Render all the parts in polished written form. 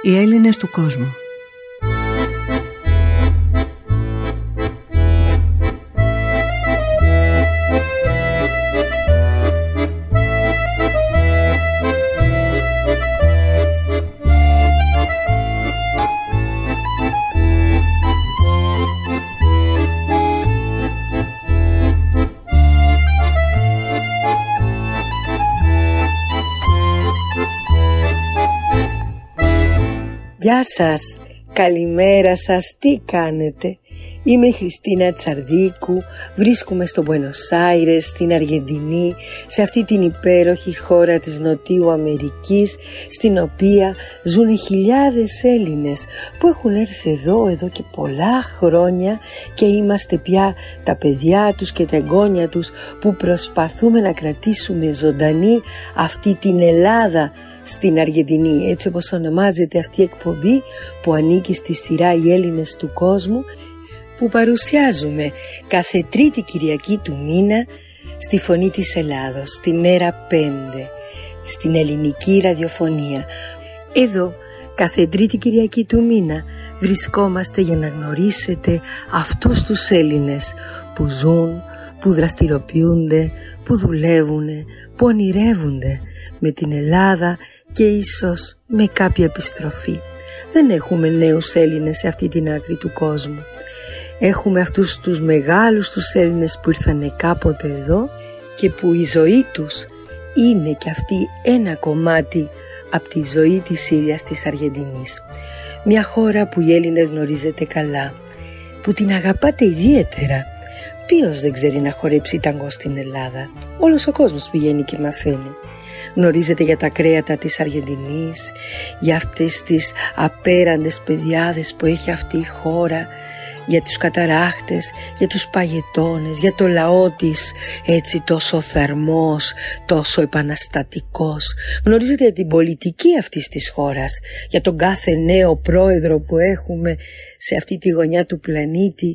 Οι Έλληνες του κόσμου. Γεια σας, καλημέρα σας, τι κάνετε? Είμαι η Χριστίνα Τσαρδίκου, βρίσκομαι στο Μπουένος Άιρες, στην Αργεντινή, σε αυτή την υπέροχη χώρα της Νοτιού Αμερικής, στην οποία ζουν χιλιάδες Έλληνες που έχουν έρθει εδώ και πολλά χρόνια και είμαστε πια τα παιδιά τους και τα εγγόνια τους που προσπαθούμε να κρατήσουμε ζωντανή αυτή την Ελλάδα στην Αργεντινή, έτσι όπως ονομάζεται αυτή η εκπομπή που ανήκει στη σειρά «Οι Έλληνες του κόσμου», που παρουσιάζουμε κάθε Τρίτη Κυριακή του μήνα στη Φωνή της Ελλάδος, τη μέρα 5, στην ελληνική ραδιοφωνία. Εδώ κάθε Τρίτη Κυριακή του μήνα βρισκόμαστε για να γνωρίσετε αυτούς τους Έλληνες που ζουν, που δραστηριοποιούνται, που δουλεύουν, που ονειρεύονται με την Ελλάδα και ίσως με κάποια επιστροφή. Δεν έχουμε νέους Έλληνες σε αυτή την άκρη του κόσμου. Έχουμε αυτούς τους μεγάλους τους Έλληνες που ήρθανε κάποτε εδώ και που η ζωή τους είναι και αυτή ένα κομμάτι από τη ζωή της ίδιας της Αργεντινής. Μια χώρα που οι Έλληνες γνωρίζετε καλά, που την αγαπάτε ιδιαίτερα. Ποιος δεν ξέρει να χορέψει ταγκό στην Ελλάδα? Όλος ο κόσμος πηγαίνει και μαθαίνει. Γνωρίζετε για τα κρέατα της Αργεντινής, για αυτές τις απέραντες παιδιάδες που έχει αυτή η χώρα, για τους καταράχτες, για τους παγετώνες, για το λαό της έτσι τόσο θερμός, τόσο επαναστατικός. Γνωρίζετε για την πολιτική αυτής της χώρας, για τον κάθε νέο πρόεδρο που έχουμε σε αυτή τη γωνιά του πλανήτη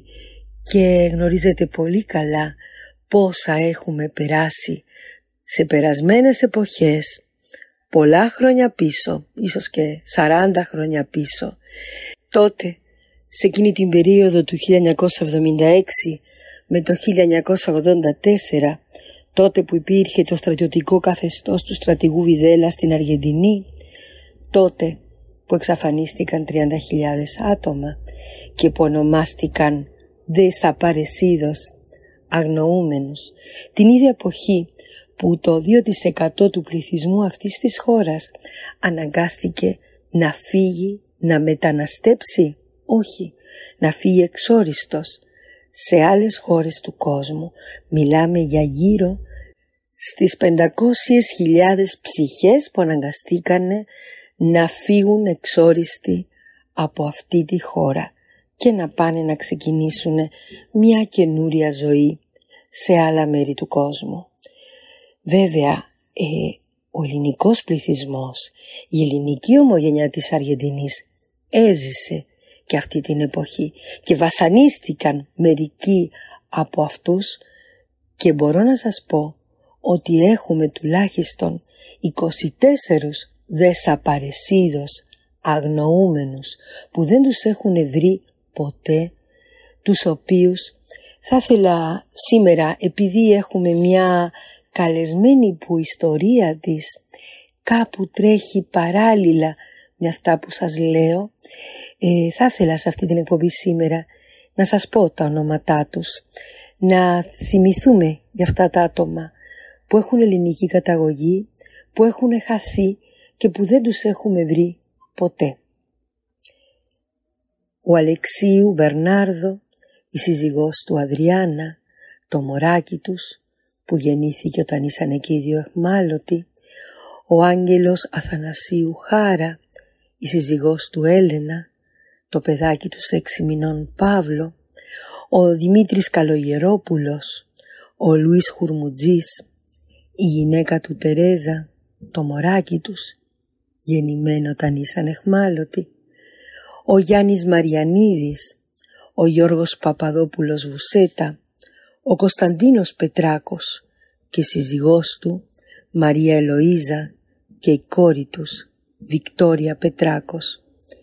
και γνωρίζετε πολύ καλά πόσα έχουμε περάσει σε περασμένες εποχές, πολλά χρόνια πίσω, ίσως και 40 χρόνια πίσω. Τότε, σε εκείνη την περίοδο του 1976 με το 1984, τότε που υπήρχε το στρατιωτικό καθεστώς του στρατηγού Βιδέλα στην Αργεντινή, τότε που εξαφανίστηκαν 30.000 άτομα και που ονομάστηκαν desaparecidos, αγνοούμενους, την ίδια εποχή που το 2% του πληθυσμού αυτής της χώρας αναγκάστηκε να φύγει, να μεταναστέψει, όχι, να φύγει εξόριστος σε άλλες χώρες του κόσμου. Μιλάμε για γύρω στις 500.000 ψυχές που αναγκαστήκανε να φύγουν εξόριστοι από αυτή τη χώρα και να πάνε να ξεκινήσουν μια καινούρια ζωή σε άλλα μέρη του κόσμου. Βέβαια, ο ελληνικός πληθυσμός, η ελληνική ομογένεια της Αργεντινής έζησε και αυτή την εποχή και βασανίστηκαν μερικοί από αυτούς και μπορώ να σας πω ότι έχουμε τουλάχιστον 24 desaparecidos, αγνοούμενους που δεν τους έχουν βρει ποτέ, τους οποίους θα ήθελα σήμερα, επειδή έχουμε μια καλεσμένη που η ιστορία της κάπου τρέχει παράλληλα με αυτά που σας λέω, θα ήθελα σε αυτή την εκπομπή σήμερα να σας πω τα ονόματά τους, να θυμηθούμε για αυτά τα άτομα που έχουν ελληνική καταγωγή, που έχουν χαθεί και που δεν τους έχουμε βρει ποτέ. Ο Αλεξίου Μπερνάρδο, η σύζυγός του Αδριάννα, το μωράκι τους που γεννήθηκε όταν ήσαν και οι δύο αιχμάλωτοι, ο Άγγελος Αθανασίου Χάρα, η σύζυγός του Έλενα, το παιδάκι του 6 μηνών Παύλο, ο Δημήτρης Καλογερόπουλος, ο Λουίς Χουρμουτζής, η γυναίκα του Τερέζα, το μωράκι τους, γεννημένο όταν ήσαν αιχμάλωτοι, ο Γιάννης Μαριανίδης, ο Γιώργος Παπαδόπουλος Βουσέτα, ο Κωνσταντίνος Πετράκος και η σύζυγός του Μαρία Ελοΐζα και η κόρη τους Βικτόρια Πετράκος,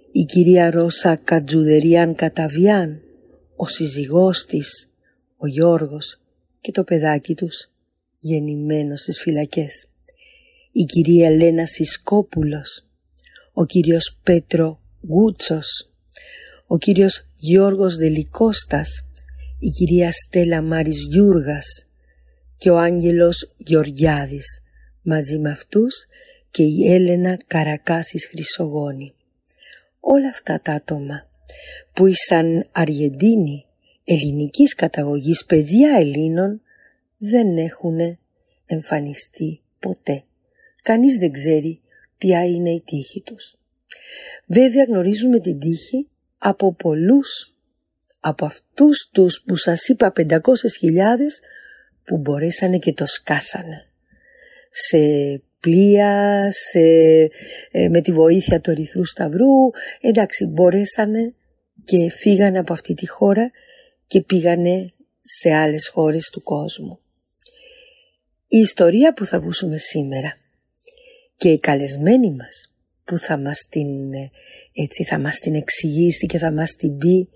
η κυρία Ρώσα Κατζουδεριάν Καταβιάν, ο σύζυγός της, ο Γιώργος και το παιδάκι τους, γεννημένος στις φυλακές, η κυρία Ελένα Σισκόπουλος, ο κύριος Πέτρο Γούτσος, ο κύριος Γιώργος Δελικώστας, η κυρία Στέλλα Μάρης Γιούργας και ο Άγγελος Γεωργιάδης, μαζί με αυτούς και η Έλενα Καρακάσης Χρυσογόνη. Όλα αυτά τα άτομα που ήσαν Αργεντίνοι, ελληνικής καταγωγής, παιδιά Ελλήνων, δεν έχουν εμφανιστεί ποτέ. Κανείς δεν ξέρει ποια είναι η τύχη τους. Βέβαια γνωρίζουμε την τύχη από πολλούς, από αυτούς τους που σας είπα 500.000 που μπορέσανε και το σκάσανε. Σε πλοία, με τη βοήθεια του Ερυθρού Σταυρού, εντάξει, μπορέσανε και φύγανε από αυτή τη χώρα και πήγανε σε άλλες χώρες του κόσμου. Η ιστορία που θα ακούσουμε σήμερα και οι καλεσμένοι μας που θα μας την εξηγήσει και θα μας την πει,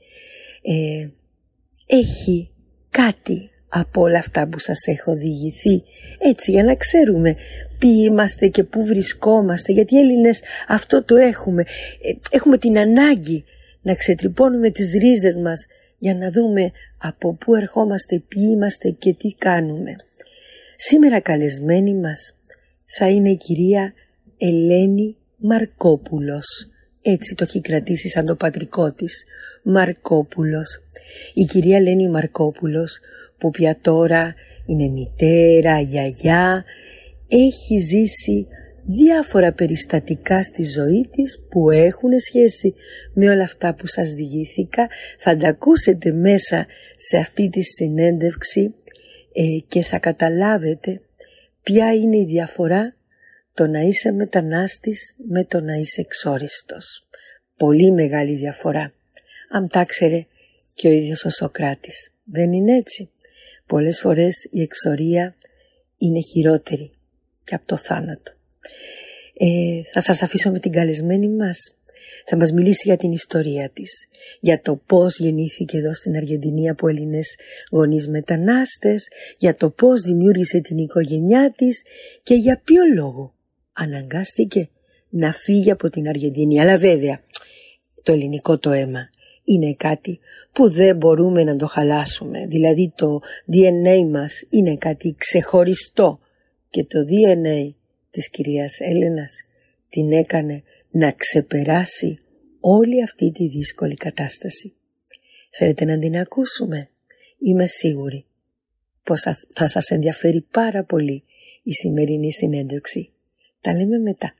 έχει κάτι από όλα αυτά που σας έχω διηγηθεί, έτσι για να ξέρουμε ποιοι είμαστε και πού βρισκόμαστε, γιατί οι Έλληνες αυτό το έχουμε. Έχουμε την ανάγκη να ξετρυπώνουμε τις ρίζες μας για να δούμε από πού ερχόμαστε, ποιοι είμαστε και τι κάνουμε. Σήμερα καλεσμένη μας θα είναι η κυρία Ελένη Μαρκόπουλος. Έτσι το έχει κρατήσει σαν το πατρικό της, Μαρκόπουλος. Η κυρία Ελένη Μαρκόπουλος, που πια τώρα είναι μητέρα, γιαγιά, έχει ζήσει διάφορα περιστατικά στη ζωή της που έχουν σχέση με όλα αυτά που σας διηγήθηκα. Θα τα ακούσετε μέσα σε αυτή τη συνέντευξη και θα καταλάβετε ποια είναι η διαφορά το να είσαι μετανάστης με το να είσαι εξόριστος. Πολύ μεγάλη διαφορά. Αν τα ξέρε και ο ίδιος ο Σωκράτης. Δεν είναι έτσι? Πολλές φορές η εξορία είναι χειρότερη και από το θάνατο. Θα σας αφήσω με την καλεσμένη μας. Θα μας μιλήσει για την ιστορία της, για το πώς γεννήθηκε εδώ στην Αργεντινή από Έλληνες γονείς μετανάστες, για το πώς δημιούργησε την οικογένειά της και για ποιο λόγο αναγκάστηκε να φύγει από την Αργεντινή. Αλλά βέβαια το ελληνικό το αίμα είναι κάτι που δεν μπορούμε να το χαλάσουμε. Δηλαδή το DNA μας είναι κάτι ξεχωριστό και το DNA της κυρίας Έλενας την έκανε να ξεπεράσει όλη αυτή τη δύσκολη κατάσταση. Θέλετε να την ακούσουμε? Είμαι σίγουρη πως θα σας ενδιαφέρει πάρα πολύ η σημερινή συνέντευξη. Τα λέμε μετά.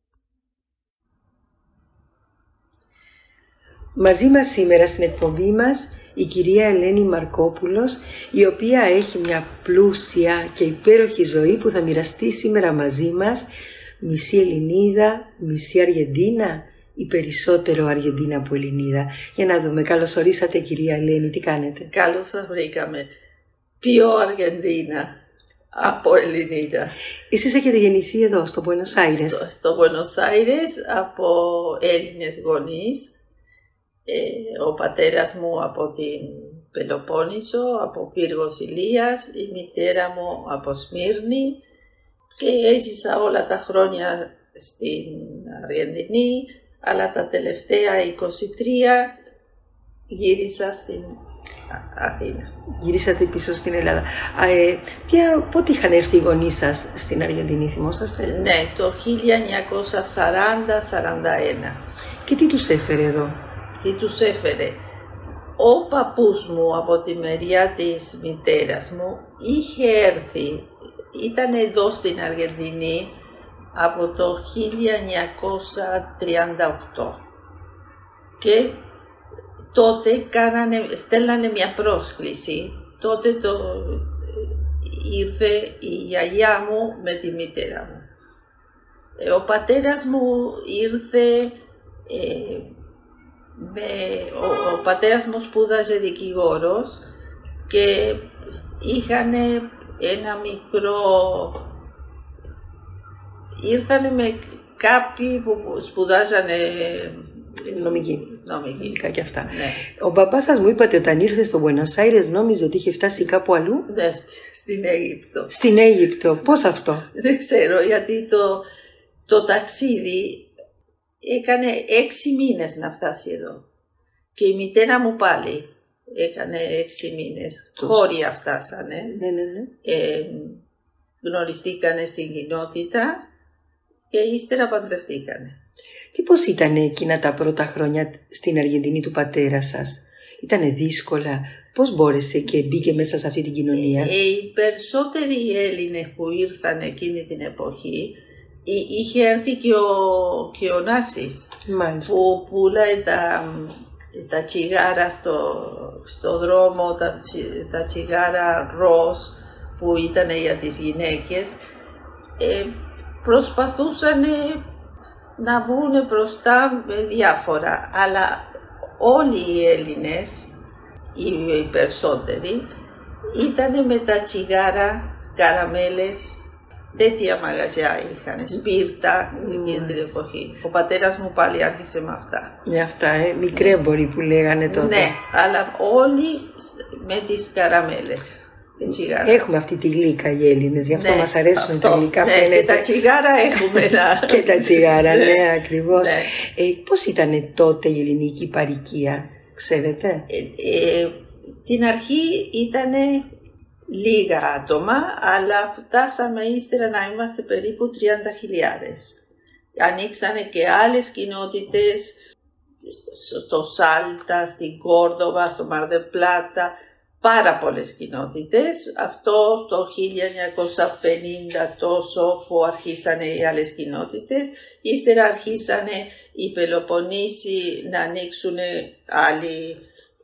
Μαζί μας σήμερα στην εκπομπή μας η κυρία Ελένη Μαρκόπουλος, η οποία έχει μια πλούσια και υπέροχη ζωή που θα μοιραστεί σήμερα μαζί μας, μισή Ελληνίδα, μισή Αργεντίνα ή περισσότερο Αργεντίνα από Ελληνίδα. Για να δούμε. Καλώς ορίσατε κυρία Ελένη, τι κάνετε? Καλώς σας βρήκαμε. Πιο Αργεντίνα από Ελληνίδα. Εσείς έχετε γεννηθεί εδώ στο Buenos Aires? Στο Buenos Aires από Έλληνες γονείς. Ο πατέρας μου από την Πελοπόννησο, από Πύργος Ηλίας, η μητέρα μου από Σμύρνη και έζησα όλα τα χρόνια στην Αργεντινή, αλλά τα τελευταία 23 γύρισα στην Αθήνα. Γυρίσατε πίσω στην Ελλάδα. Πότε είχαν έρθει οι γονείς σας στην Αργεντινή, θυμόσαστε? Ναι, το 1940-41. Και τι τους έφερε εδώ? Τι τους έφερε? Ο παππούς μου από τη μεριά της μητέρας μου είχε έρθει, ήταν εδώ στην Αργεντινή από το 1938 και τότε στέλνανε μια πρόσκληση. Τότε ήρθε η γιαγιά μου με τη μητέρα μου. Ο πατέρας μου ήρθε... Ο πατέρας μου σπούδαζε δικηγόρος και είχαν ένα μικρό... Ήρθανε με κάποιοι που σπουδάζανε νομική. Και αυτά. Ναι. Ο μπαμπάς σας μου είπατε όταν ήρθε στο Μπουένος Άιρες νόμιζε ότι είχε φτάσει κάπου αλλού. Ναι, στην Αίγυπτο. Στην Αίγυπτο. Πώς αυτό? Δεν ξέρω, γιατί το ταξίδι έκανε 6 μήνες να φτάσει εδώ. Και η μητέρα μου πάλι έκανε 6 μήνες. Χώρια φτάσανε. Ναι. Γνωριστήκανε στην κοινότητα και ύστερα παντρευτήκανε. Και πώς ήταν εκείνα τα πρώτα χρόνια στην Αργεντινή του πατέρα σας? Ήτανε δύσκολα? Πώς μπόρεσε και μπήκε μέσα σε αυτή την κοινωνία? Οι περισσότεροι Έλληνες που ήρθαν εκείνη την εποχή, είχε έρθει και ο Νάσης. Μάλιστα. Που πουλάει τα τσιγάρα στο δρόμο, τα τσιγάρα ροζ που ήταν για τις γυναίκες. Προσπαθούσαν να βγουν μπροστά με διάφορα, αλλά όλοι οι Έλληνες, οι περισσότεροι, ήταν με τα τσιγάρα, καραμέλες, τέτοια μαγαζιά είχαν, σπίρτα εκείνη την εποχή. Ο πατέρας μου πάλι άρχισε με αυτά. Με αυτά, μικρέμποροι που λέγανε τότε. Ναι, αλλά όλοι με τις καραμέλες. Έχουμε αυτή τη γλύκα οι Έλληνες, γι' αυτό μας αρέσουν τα γλυκά. Ναι, και τα τσιγάρα έχουμε. Και τα τσιγάρα, ναι, ακριβώς. Πώς ήταν τότε η ελληνική παροικία, ξέρετε? Την αρχή ήταν λίγα άτομα, αλλά φτάσαμε ύστερα να είμαστε περίπου 30.000. Ανοίξανε και άλλες κοινότητες στο Σάλτα, στην Κόρδοβα, στο Μαρ Πλάτα, πάρα πολλές κοινότητες. Αυτό το 1950 τόσο που αρχίσανε οι άλλες κοινότητες. Ύστερα αρχίσανε οι Πελοποννήσοι να ανοίξουν άλλη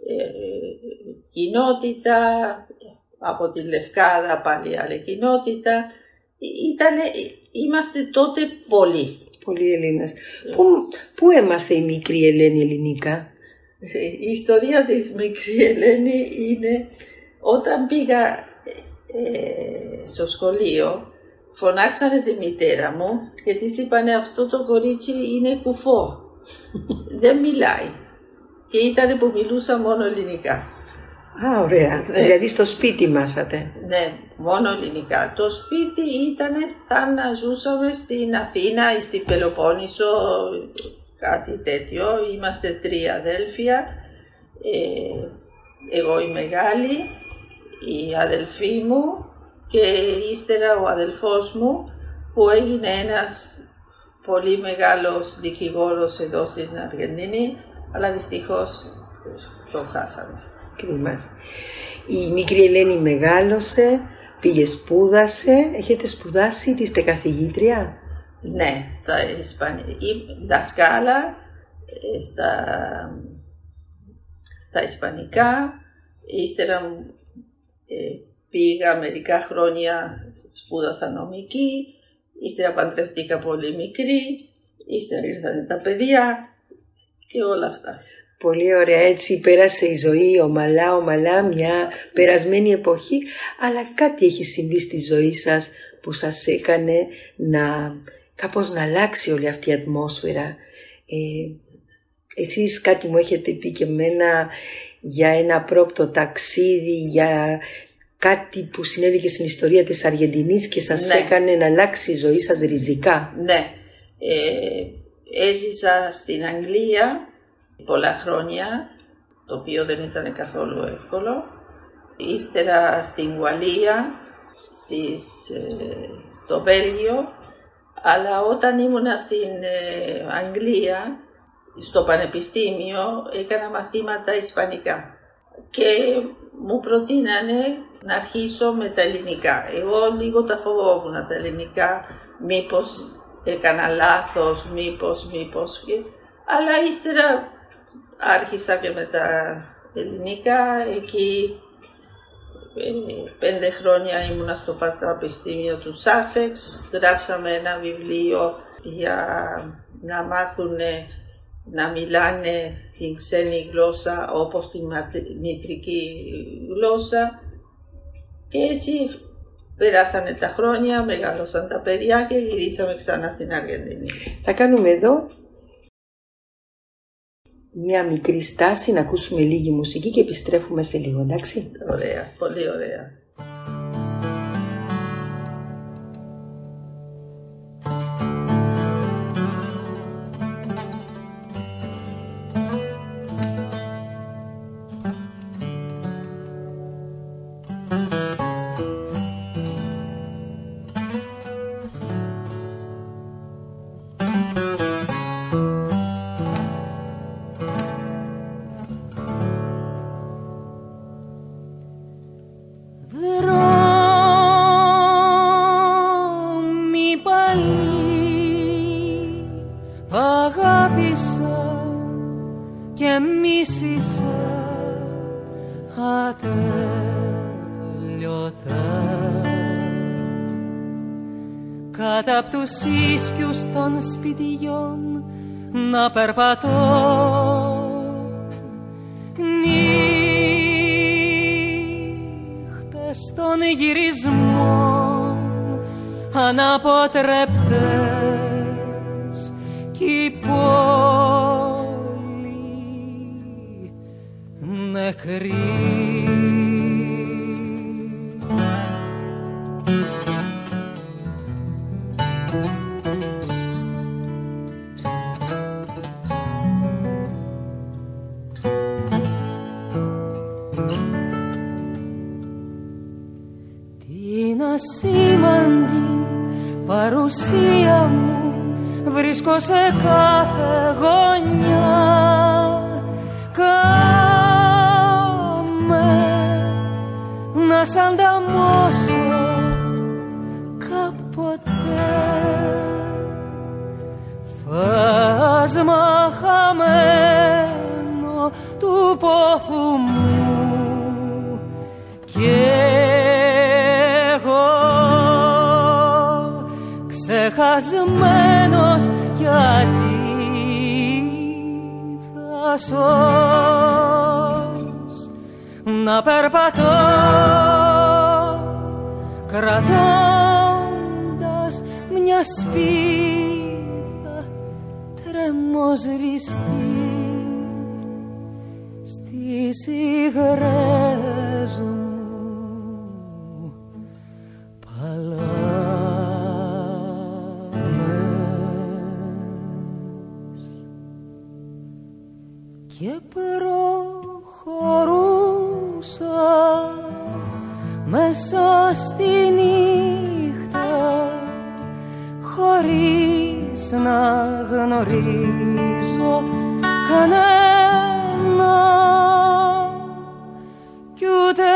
κοινότητα, από τη Λευκάδα πάλι άλλη κοινότητα. Είμαστε τότε πολλοί. Πολλοί Έλληνες. Πού έμαθε η μικρή Ελένη ελληνικά? Η ιστορία της μικρή Ελένη είναι όταν πήγα στο σχολείο, φωνάξανε τη μητέρα μου και της είπανε αυτό το κορίτσι είναι κουφό, δεν μιλάει. Και ήταν που μιλούσα μόνο ελληνικά. Α, ωραία. Ναι. Δηλαδή στο σπίτι μάθατε? Ναι, μόνο ελληνικά. Το σπίτι ήταν σαν να ζούσαμε στην Αθήνα ή στην Πελοπόννησο, κάτι τέτοιο. Είμαστε 3 αδέλφια. Εγώ η μεγάλη, η αδελφή μου και ύστερα ο αδελφός μου που έγινε ένας πολύ μεγάλος δικηγόρος εδώ στην Αργεντινή, αλλά δυστυχώς το χάσαμε. Κρίμας. Η μικρή Ελένη μεγάλωσε, πήγε σπούδασε. Έχετε σπουδάσει, είστε καθηγήτρια? Ναι, στα δασκάλα, στα ισπανικά. Ύστερα πήγα μερικά χρόνια, σπούδασα νομική. Ύστερα παντρευτήκα πολύ μικρή. Ύστερα ήρθαν τα παιδιά και όλα αυτά. Πολύ ωραία, έτσι πέρασε η ζωή ομαλά, μια περασμένη εποχή, αλλά κάτι έχει συμβεί στη ζωή σας που σας έκανε κάπως να αλλάξει όλη αυτή η ατμόσφαιρα. Εσείς κάτι μου έχετε πει και εμένα για ένα πρόπτο ταξίδι, για κάτι που συνέβη και στην ιστορία της Αργεντινής και σας έκανε να αλλάξει η ζωή σας ριζικά. Ναι, έζησα στην Αγγλία πολλά χρόνια, το οποίο δεν ήταν καθόλου εύκολο. Ύστερα στην Ουαλία, στο Βέλγιο, αλλά όταν ήμουνα στην Αγγλία, στο πανεπιστήμιο, έκανα μαθήματα ισπανικά και μου προτείνανε να αρχίσω με τα ελληνικά. Εγώ λίγο τα φοβόμουν τα ελληνικά, μήπως έκανα λάθος, μήπως, αλλά ύστερα άρχισα και με τα ελληνικά. Εκεί 5 χρόνια ήμουνα στο Πανεπιστήμιο του Σάσεξ. Γράψαμε ένα βιβλίο για να μάθουν να μιλάνε την ξένη γλώσσα όπως τη μητρική γλώσσα. Και έτσι περάσανε τα χρόνια, μεγάλωσαν τα παιδιά και γυρίσαμε ξανά στην Αργεντινή. Θα κάνουμε εδώ μια μικρή στάση, να ακούσουμε λίγη μουσική και επιστρέφουμε σε λίγο, εντάξει? Ωραία, πολύ ωραία. Κάτω απ' τους ίσκιους των σπιτιών να περπατώ, νύχτες των γυρισμών αναποτρέπτες κι η πόλη νεκρή. Ασήμαντη παρουσία μου βρίσκω σε κάθε γωνιά. Κάμε να σ' ανταμώσω κάποτε, φάσμα χαμένο του πόθου μου και ξεχασμένος γιατί θάσος να περπατώ κρατώντας μια σπίδα τρεμοσβηστή στις υγρές μου και προχωρούσα μέσα στη νύχτα χωρίς να γνωρίζω κανένα κι ούτε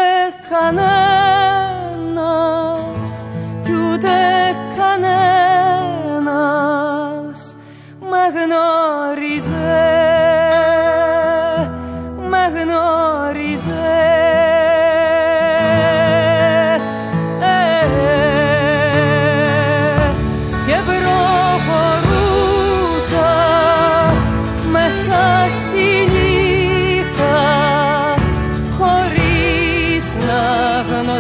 κανένας κι ούτε κανένας με γνώριζε. Και προχωρούσα μέσα στη νύχτα χωρίς να γνωρίζω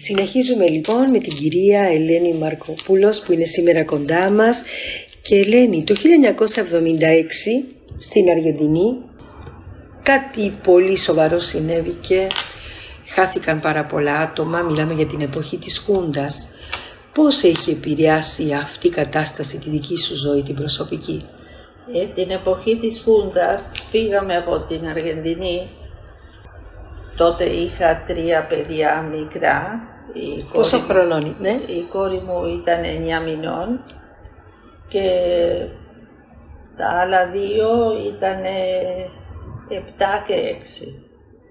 Συνεχίζουμε λοιπόν με την κυρία Ελένη Μαρκοπούλος που είναι σήμερα κοντά μας. Και Ελένη, το 1976 στην Αργεντινή κάτι πολύ σοβαρό συνέβηκε. Χάθηκαν πάρα πολλά άτομα, μιλάμε για την εποχή της Χούντας. Πώς έχει επηρεάσει αυτή η κατάσταση τη δική σου ζωή, την προσωπική? Την εποχή της Χούντας φύγαμε από την Αργεντινή. Τότε είχα 3 παιδιά μικρά. Πόσο χρονών, ναι? Η κόρη μου ήταν 9 μηνών και τα άλλα 2 ήταν 7 και 6.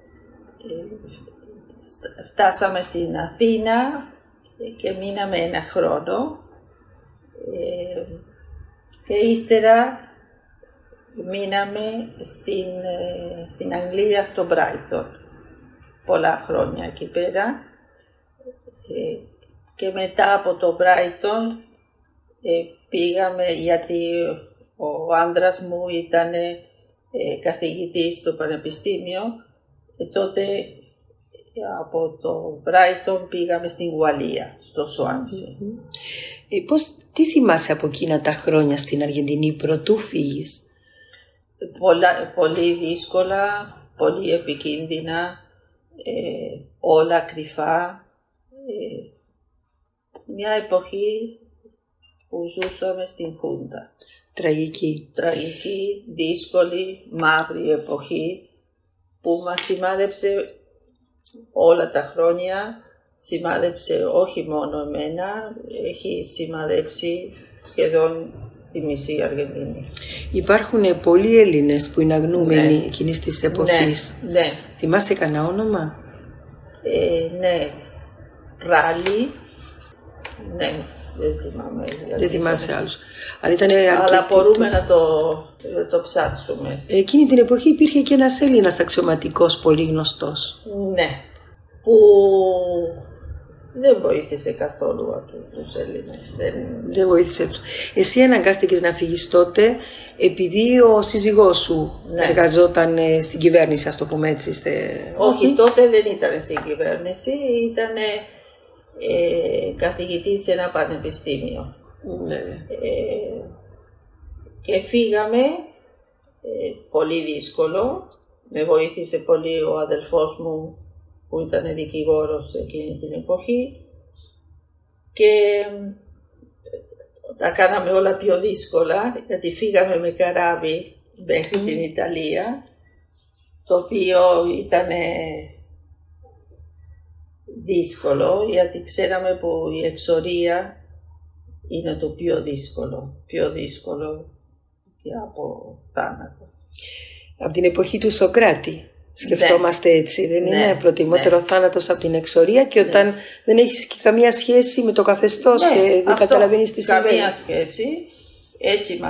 Φτάσαμε στην Αθήνα και μείναμε 1 χρόνο και ύστερα μείναμε στην Αγγλία, στο Μπράιτον, πολλά χρόνια εκεί πέρα και μετά από το Μπράιτον πήγαμε, γιατί ο άντρας μου ήταν καθηγητής στο πανεπιστήμιο, τότε από το Μπράιτον πήγαμε στην Ουαλία, στο Σουάνσι. Τι θυμάσαι από εκείνα τα χρόνια στην Αργεντινή πρωτού φύγεις? Πολύ δύσκολα, πολύ επικίνδυνα, όλα κρυφά. Μια εποχή που ζούσαμε στην Χούντα. Τραγική, δύσκολη, μαύρη εποχή που μας σημάδεψε όλα τα χρόνια. Σημάδεψε όχι μόνο εμένα, έχει σημαδέψει σχεδόν τη μισή Αργεντινή. Υπάρχουν πολλοί Έλληνες που είναι αγνοούμενοι εκείνης της εποχής. Ναι. Θυμάσαι κανένα όνομα? Ναι. Ράλι. Ναι. Δεν θυμάμαι. Δεν θυμάσαι άλλους. Αλλά μπορούμε να το ψάξουμε. Εκείνη την εποχή υπήρχε και ένας Έλληνας αξιωματικός πολύ γνωστός. Ναι. Που δεν βοήθησε καθόλου τους Έλληνες. Δεν βοήθησε τους. Εσύ αναγκάστηκες να φύγεις τότε επειδή ο σύζυγός σου εργαζόταν στην κυβέρνηση, ας το πούμε έτσι? Όχι, τότε δεν ήταν στην κυβέρνηση, ήταν καθηγητής σε ένα πανεπιστήμιο. Ναι. Και φύγαμε, πολύ δύσκολο. Με βοήθησε πολύ ο αδελφός μου που ήταν δικηγόρος εκείνη την εποχή και τα κάναμε όλα πιο δύσκολα, γιατί φύγαμε με καράβι μέχρι την Ιταλία, το οποίο ήταν δύσκολο, γιατί ξέραμε που η εξορία είναι το πιο δύσκολο και από θάνατο. Από την εποχή του Σοκράτη σκεφτόμαστε έτσι, δεν είναι προτιμότερο θάνατος από την εξορία, και όταν δεν έχεις και καμία σχέση με το καθεστώς και δεν καταλαβαίνεις τι συμβαίνει. Καμία σχέση, έτσι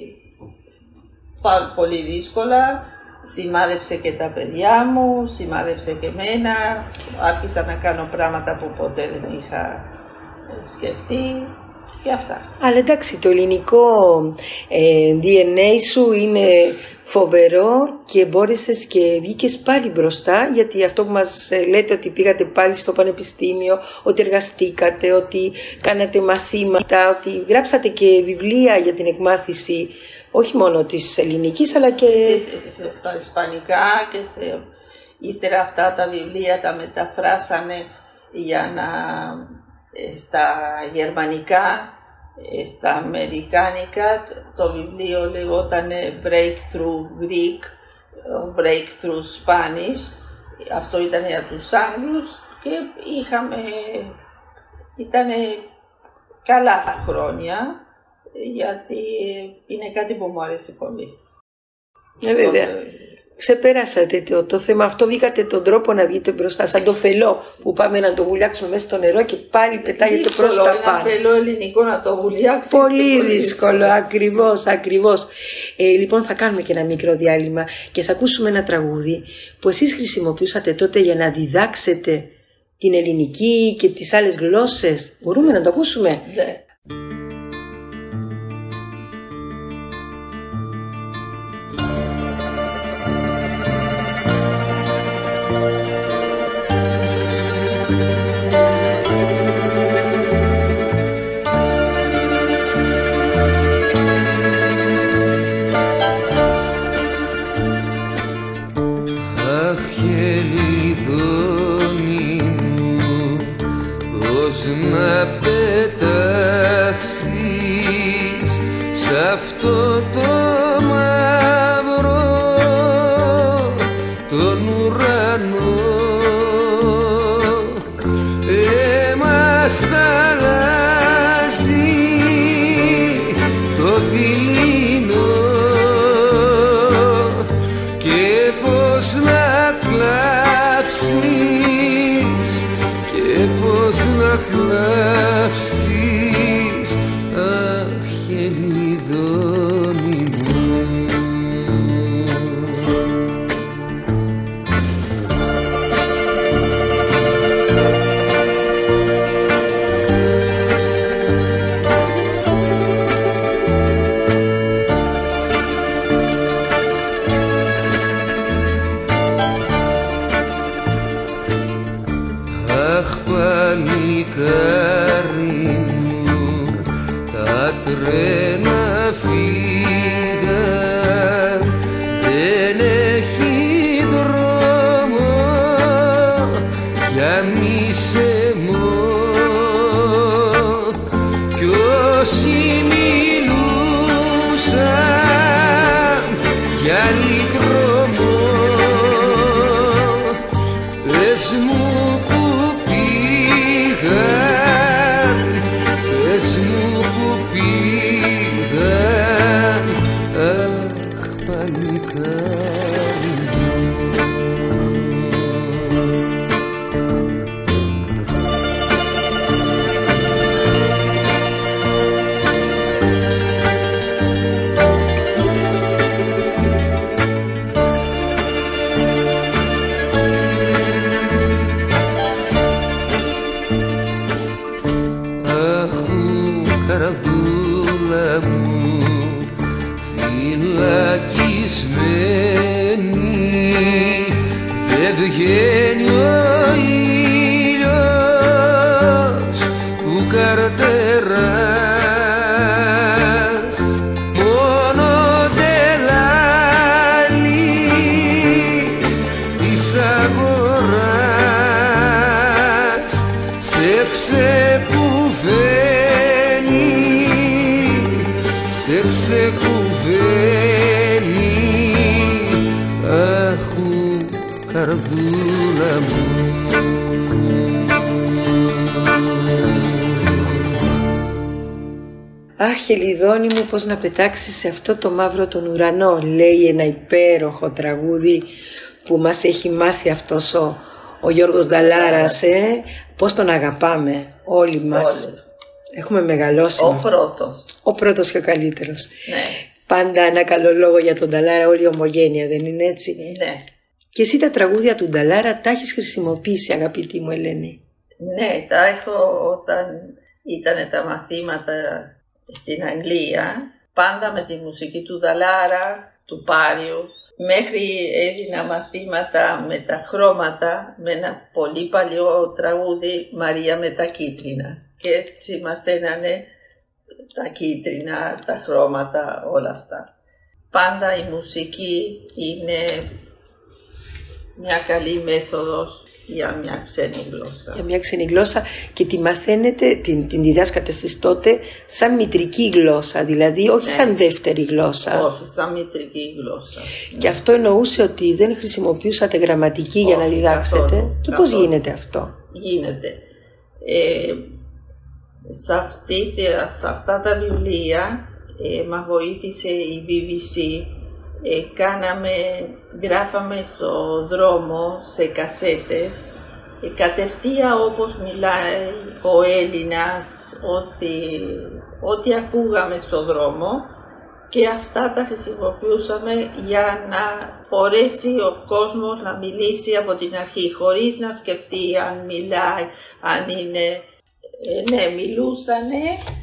πολύ δύσκολα. Σημάδεψε και τα παιδιά μου, σημάδεψε και εμένα. Άρχισα να κάνω πράγματα που ποτέ δεν είχα σκεφτεί και αυτά. Αλλά εντάξει, το ελληνικό DNA σου είναι φοβερό και μπόρεσες και βγήκες πάλι μπροστά, γιατί αυτό που μας λέτε, ότι πήγατε πάλι στο πανεπιστήμιο, ότι εργαστήκατε, ότι κάνατε μαθήματα, ότι γράψατε και βιβλία για την εκμάθηση όχι μόνο της ελληνικής αλλά και στα ισπανικά, και ύστερα αυτά τα βιβλία τα μεταφράσανε στα γερμανικά, στα αμερικάνικα. Το βιβλίο λεγόταν Breakthrough Greek, Breakthrough Spanish. Αυτό ήταν για τους Άγγλους και ήταν καλά τα χρόνια, γιατί είναι κάτι που μου αρέσει πολύ. Βέβαια. Ξεπεράσατε το θέμα αυτό, βγήκατε τον τρόπο να βγείτε μπροστά, σαν το φελό που πάμε να το βουλιάξουμε μέσα στο νερό και πάλι πετάγεται προς τα πάνω. Ένα φελό ελληνικό να το βουλιάξει. Πολύ δύσκολο, ακριβώς. Λοιπόν, θα κάνουμε και ένα μικρό διάλειμμα και θα ακούσουμε ένα τραγούδι που εσείς χρησιμοποιούσατε τότε για να διδάξετε την ελληνική και τις άλλες γλώσσες. Μπορούμε να το ακούσουμε? Ναι. για άλλη δρόμο. Πες μου που πήγαν, πες μου που πήγαν, αχ παλικάρι μου. Καρδούλα μου φυλακισμένη, δεν βγαίνει ο ήλιος που καρτεράς, μόνο τελάλης της αγοράς σε ξεκουβαίνει, σε ξεκουβαίνει, αχου καρδούλα μου. Αχ, Χελιδόνι μου, πώς να πετάξεις σε αυτό το μαύρο τον ουρανό, λέει ένα υπέροχο τραγούδι που μας έχει μάθει αυτός ο Γιώργος Νταλάρας, πώς τον αγαπάμε όλοι μας. Όλοι. Έχουμε μεγαλώσει. Ο πρώτος και ο καλύτερος. Ναι. Πάντα ένα καλό λόγο για τον Νταλάρα, όλη η ομογένεια, δεν είναι έτσι? Ναι. Και εσύ τα τραγούδια του Νταλάρα τα έχεις χρησιμοποιήσει, αγαπητή μου Ελένη? Ναι, τα έχω όταν ήταν τα μαθήματα στην Αγγλία, πάντα με τη μουσική του Νταλάρα, του Πάριου, μέχρι έδινα μαθήματα με τα χρώματα, με ένα πολύ παλιό τραγούδι, Μαρία με τα κίτρινα. Και έτσι μαθαίνανε τα κίτρινα, τα χρώματα, όλα αυτά. Πάντα η μουσική είναι μια καλή μέθοδος για μια ξένη γλώσσα. Για μια ξένη γλώσσα, και τη μαθαίνετε, την διδάσκατε εσείς τότε σαν μητρική γλώσσα, δηλαδή όχι σαν δεύτερη γλώσσα. Όχι, σαν μητρική γλώσσα. Και αυτό εννοούσε ότι δεν χρησιμοποιούσατε γραμματική για να διδάξετε. Καθόλου, και πώς γίνεται αυτό? Γίνεται. Σε αυτά τα βιβλία μας βοήθησε η BBC. Γράφαμε στο δρόμο σε κασέτες, κατευθείαν όπως μιλάει ο Έλληνας, ό,τι ακούγαμε στο δρόμο, και αυτά τα χρησιμοποιούσαμε για να μπορέσει ο κόσμος να μιλήσει από την αρχή, χωρίς να σκεφτεί αν μιλάει, αν είναι... Ναι, μιλούσανε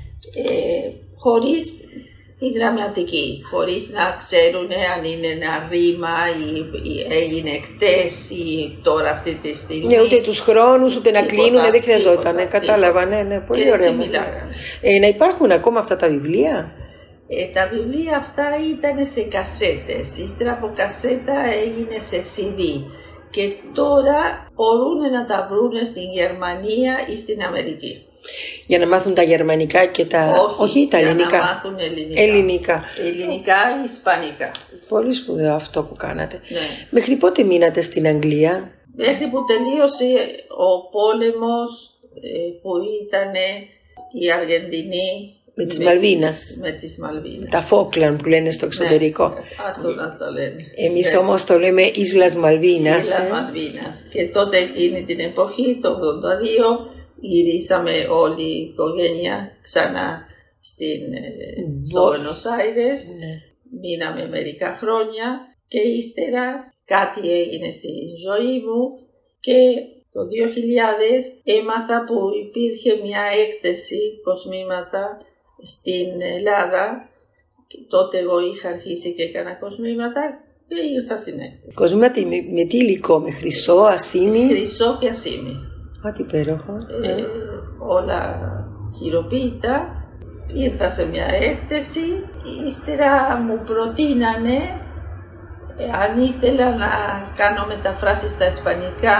χωρίς τη γραμματική, χωρίς να ξέρουν αν είναι ένα ρήμα ή έγινε χτες ή τώρα αυτή τη στιγμή. Ναι, ούτε τους χρόνους, ούτε να κλείνουν, δεν χρειαζόταν. Κατάλαβα, ναι, πολύ ωραία. Να υπάρχουν ακόμα αυτά τα βιβλία? Τα βιβλία αυτά ήταν σε κασέτες, ύστερα από κασέτα έγινε σε CD. Και τώρα μπορούν να τα βρουν στην Γερμανία ή στην Αμερική. Για να μάθουν τα γερμανικά και τα... Όχι τα ελληνικά. Για να μάθουν ελληνικά. Ελληνικά ή ισπανικά. Πολύ σπουδαίο αυτό που κάνατε. Ναι. Μέχρι πότε μείνατε στην Αγγλία? Μέχρι που τελείωσε ο πόλεμος που ήταν η Αργεντινή. Με τις Μαλβίνας. Με τις Μαλβίνας. Τα Φόκλαν που λένε στο εξωτερικό. Ναι, αυτό να το λένε. Εμείς όμως το λέμε Ίσλας Μαλβίνας. Ίσλας Μαλβίνας. Και τότε εκείνη την εποχή, το 1982, γυρίσαμε όλη η οικογένεια ξανά στο Buenos Aires. Ναι. Μείναμε μερικά χρόνια και ύστερα κάτι έγινε στη ζωή μου και το 2000 έμαθα που υπήρχε μια έκθεση κοσμήματα στην Ελλάδα, και τότε εγώ είχα αρχίσει και έκανα κοσμήματα και ήρθα στην έκθεση. Κοσμήματα με τι υλικό, με χρυσό, ασήμι? Χρυσό και ασήμι. Τι υπέροχο. Όλα χειροποίητα. Ήρθα σε μια έκθεση, ύστερα μου προτείνανε αν ήθελα να κάνω μεταφράσεις στα ισπανικά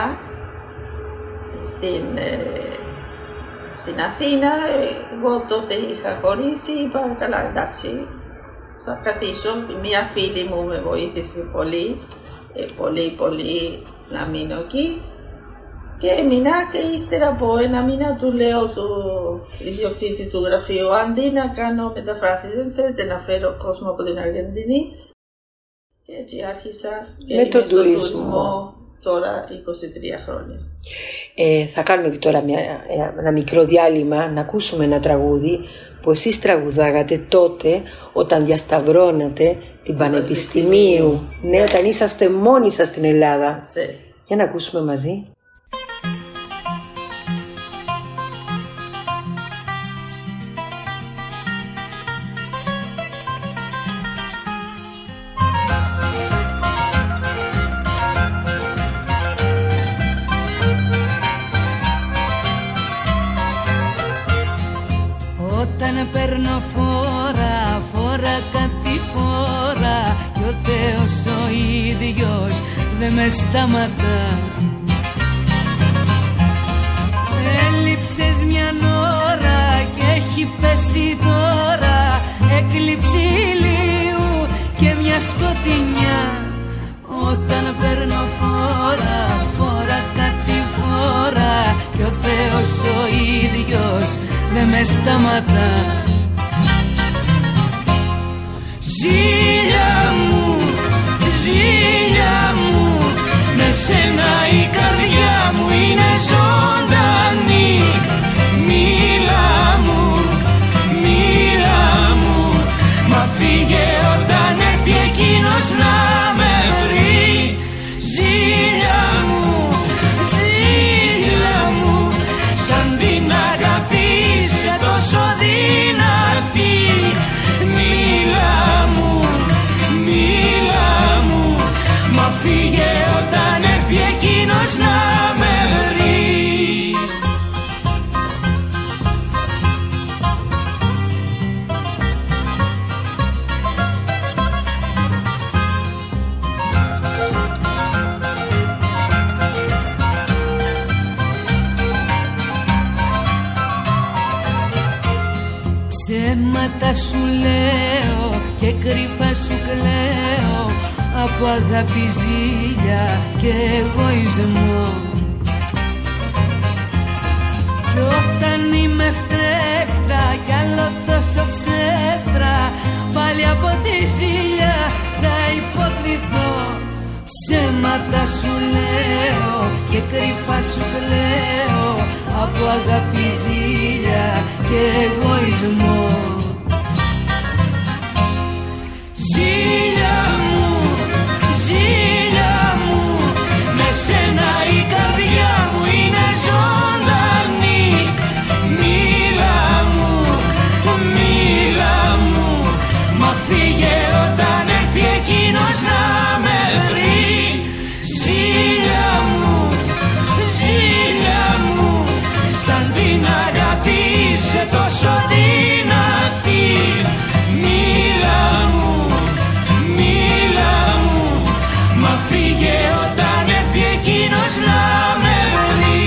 στην Αθήνα. Εγώ τότε είχα χωρίσει, είπα καλά, εντάξει, θα καθίσω. Μία φίλη μου με βοήθησε πολύ να μείνω εκεί. Και έμεινα και ύστερα από ένα μήνα του λέω του ιδιοκτήτη του γραφείου, αντί να κάνω μεταφράσεις, δεν θέλετε να φέρω κόσμο από την Αργεντινή. Και έτσι άρχισα και με τον τουρισμό τώρα 23 χρόνια. Θα κάνουμε και τώρα ένα μικρό διάλειμμα να ακούσουμε ένα τραγούδι που εσείς τραγουδάγατε τότε όταν διασταυρώνατε την Πανεπιστημίου. Ναι, όταν είσαστε μόνοι σας στην Ελλάδα. Για να ακούσουμε μαζί. Όταν παίρνω φορά κάτι φορά κι ο Θεός ο ίδιος δεν με σταματά. Έλειψες μια ώρα και έχει πέσει τώρα έκλειψη ηλίου και μια σκοτεινιά. Όταν παίρνω φορά κάτι φορά κι ο Θεός ο ίδιος δεν με σταματά. Ζήλια μου, με σένα η καρδιά μου είναι ζωντανή. Μίλα μου, μα φύγε όταν έρθει εκείνος να με βρει. Ζήλια μου, σαν την αγάπη είσαι τόσο δυνατή. Μίλα μου, μα φύγε όταν έρθει εκείνος να με βρει. Ψέματα σου λέω και κρυφά σου κλαίω από αγάπη, ζήλια και εγωισμό. Κι όταν είμαι φταίχτρα κι άλλο τόσο ψεύτρα, πάλι από τη ζήλια θα υποκριθώ. Ψέματα σου λέω και κρυφά σου κλαίω από αγάπη, ζήλια και εγωισμό. Ζήλια μου, με σένα η καρδιά μου είναι ζωντανή. Μίλα μου, μα φύγε όταν έρθει εκείνος να με βρει. Ζήλια μου, σαν την αγάπη είσαι τόσο δυνατή. Μίλα μου, μα φύγε όταν έρθει εκείνος να με βρει.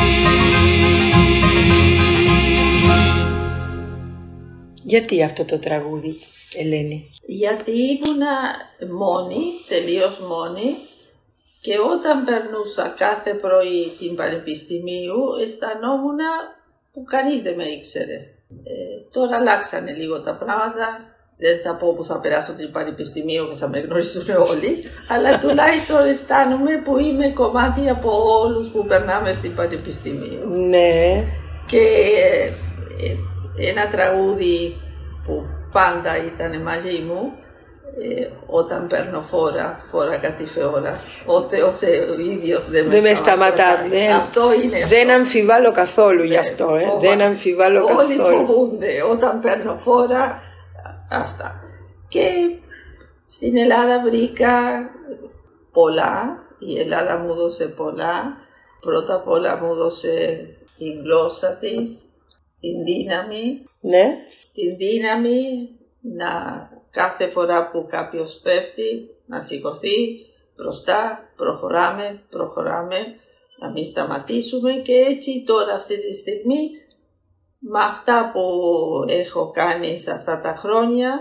Γιατί αυτό το τραγούδι, Ελένη? Γιατί ήμουνα μόνη, τελείως μόνη, και όταν περνούσα κάθε πρωί την Πανεπιστημίου αισθανόμουν που κανείς δεν με ήξερε. Τώρα αλλάξανε λίγο τα πράγματα. Δεν θα πω που θα περάσω την Πανεπιστημίου και θα με γνωρίζουν όλοι, αλλά τουλάχιστον αισθάνομαι που είμαι κομμάτι από όλους που περνάμε στην Πανεπιστημίου. Ναι. Και ένα τραγούδι που πάντα ήταν μαζί μου, όταν παίρνω φορά κάτι φορά, ο Θεός ο ίδιος δεν με σταματά. Αυτό είναι. Δεν αμφιβάλλω καθόλου γι' αυτό. Δεν αμφιβάλλω καθόλου. Όλοι φοβούνται όταν παίρνω φορά. Αυτά. Και στην Ελλάδα βρήκα πολλά. Η Ελλάδα μου έδωσε πολλά. Πρώτα απ' όλα μου έδωσε την γλώσσα της, την δύναμη. Ναι. Την δύναμη να κάθε φορά που κάποιος πέφτει να σηκωθεί μπροστά, προχωράμε, να μην σταματήσουμε. Και έτσι τώρα αυτή τη στιγμή, με αυτά που έχω κάνει σε αυτά τα χρόνια,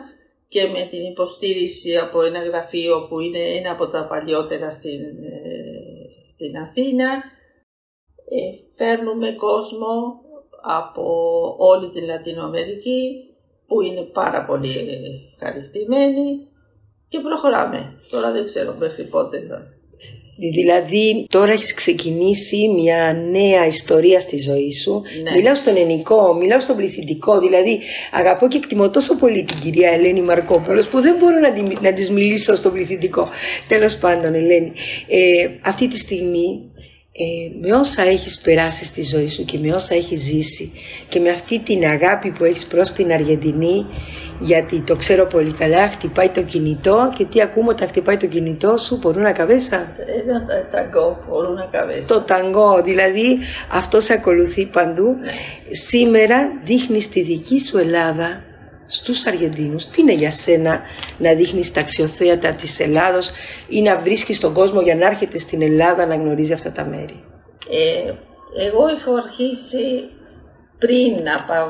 και με την υποστήριξη από ένα γραφείο που είναι ένα από τα παλιότερα στην Αθήνα. Φέρνουμε κόσμο από όλη την Λατινοαμερική που είναι πάρα πολύ ευχαριστημένοι και προχωράμε. Τώρα δεν ξέρω μέχρι πότε θα. Δηλαδή τώρα έχεις ξεκινήσει μια νέα ιστορία στη ζωή σου. Ναι. Μιλάω στον ελληνικό, μιλάω στον πληθυντικό. Δηλαδή αγαπώ και εκτιμώ τόσο πολύ την κυρία Ελένη Μαρκόπουλος που δεν μπορώ να της μιλήσω στον πληθυντικό. Τέλος πάντων, Ελένη, αυτή τη στιγμή με όσα έχεις περάσει στη ζωή σου και με όσα έχεις ζήσει και με αυτή την αγάπη που έχεις προς την Αργεντινή, γιατί το ξέρω πολύ καλά, χτυπάει το κινητό και τι ακούμε όταν χτυπάει το κινητό σου, μπορούν να καβέσα. Ένα ταγκό, μπορούν να καβέσα. Το ταγκό, δηλαδή αυτό σε ακολουθεί παντού. Ναι. Σήμερα δείχνεις τη δική σου Ελλάδα στους Αργεντίνους. Τι είναι για σένα να δείχνεις τα αξιοθέατα της Ελλάδος ή να βρίσκεις τον κόσμο για να έρχεται στην Ελλάδα να γνωρίζει αυτά τα μέρη? Εγώ έχω αρχίσει πριν να πάω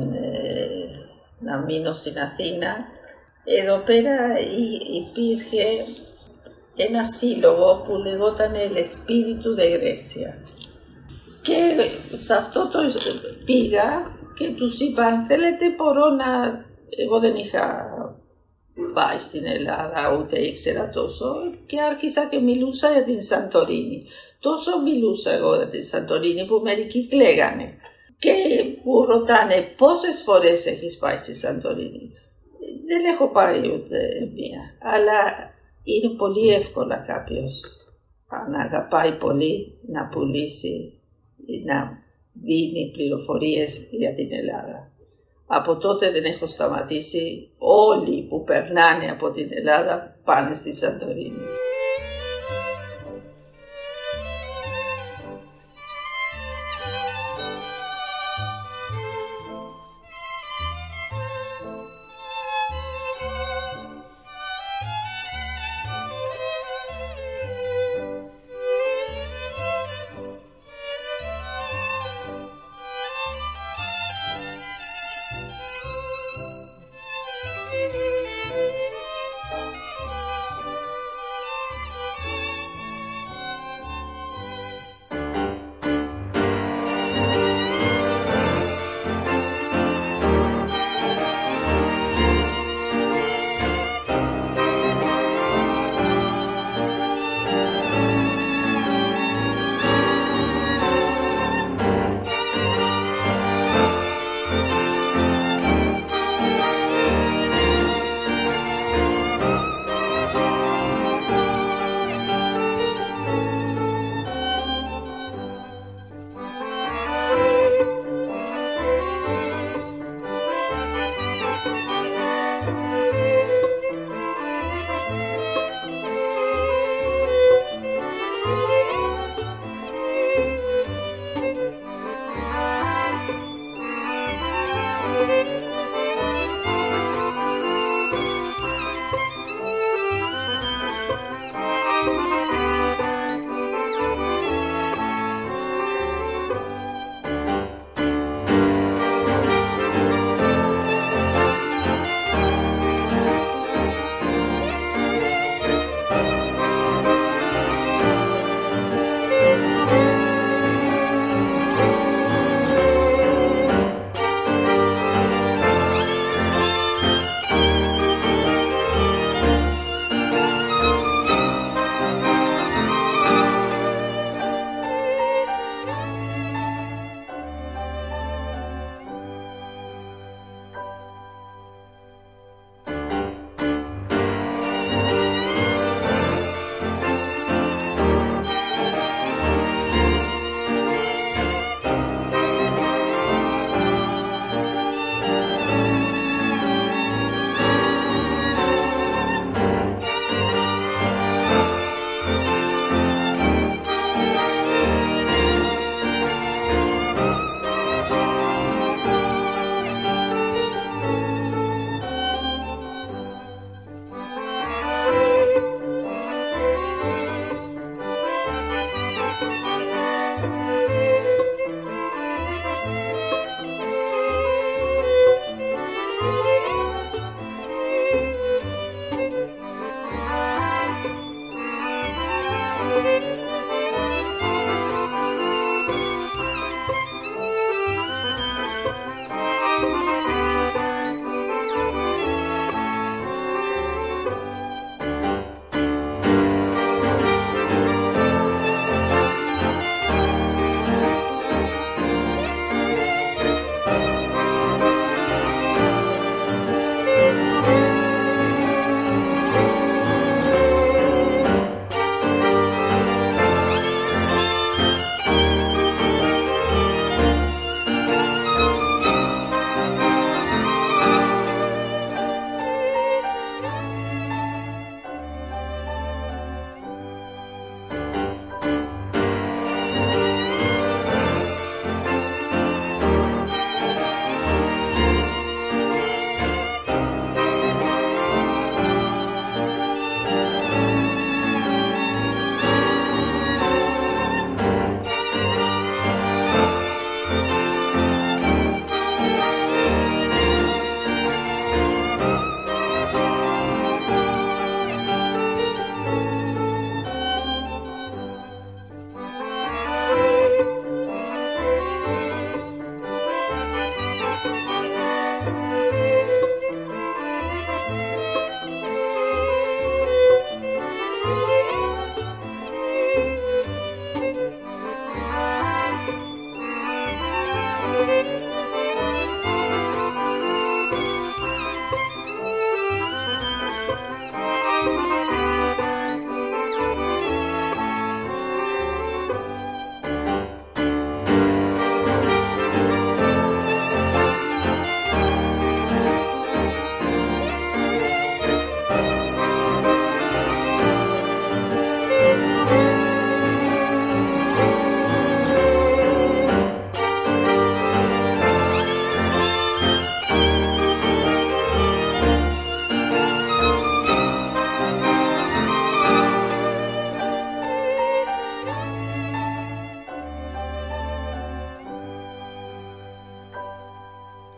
να μείνω στην Αθήνα. Εδώ πέρα υπήρχε ένα σύλλογο που λεγόταν El Espíritu de Grecia. Και σε αυτό το πήγα και τους είπα, αν θέλετε μπορώ να... Εγώ δεν είχα πάει στην Ελλάδα, ούτε ήξερα τόσο, και άρχισα και μιλούσα για την Σαντορίνη. Τόσο μιλούσα εγώ για την Σαντορίνη που μερικοί κλαίγανε και μου ρωτάνε πόσες φορές έχεις πάει στη Σαντορίνη. Δεν έχω πάει ούτε μία, αλλά είναι πολύ εύκολα κάποιος αν αγαπάει πολύ να πουλήσει ή να δίνει πληροφορίες για την Ελλάδα. Από τότε δεν έχω σταματήσει. Όλοι που περνάνε από την Ελλάδα πάνε στη Σαντορίνη.